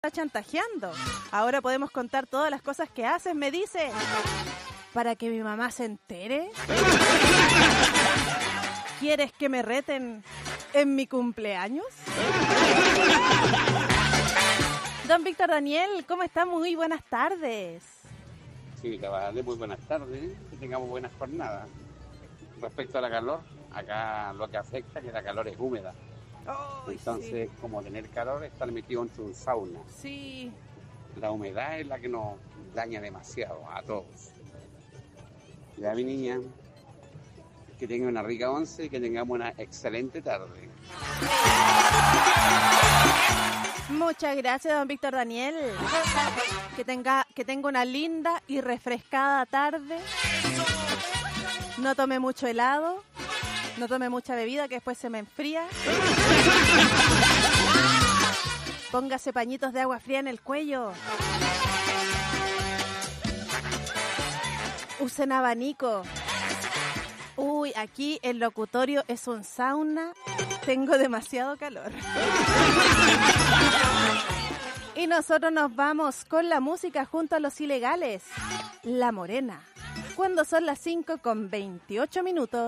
está chantajeando. Ahora podemos contar todas las cosas que haces, me dice. ¿Para que mi mamá se entere? ¿Quieres que me reten en mi cumpleaños? Don Víctor Daniel, ¿cómo está? Muy buenas tardes. Sí, caballero, muy buenas tardes. Que tengamos buenas jornadas. Respecto a la calor, acá lo que afecta es que la calor es húmeda. Entonces, sí, como tener calor, estar metido entre un sauna. Sí. La humedad es la que nos daña demasiado a todos. Ya, mi niña, que tenga una rica once y que tengamos una excelente tarde. Muchas gracias, don Víctor Daniel. Que tenga una linda y refrescada tarde. No tome mucho helado. No tome mucha bebida que después se me enfría. Póngase pañitos de agua fría en el cuello. Usen abanico. Uy, aquí el locutorio es un sauna. Tengo demasiado calor. Y nosotros nos vamos con la música junto a Los Ilegales. La Morena. Cuando son las 5:28.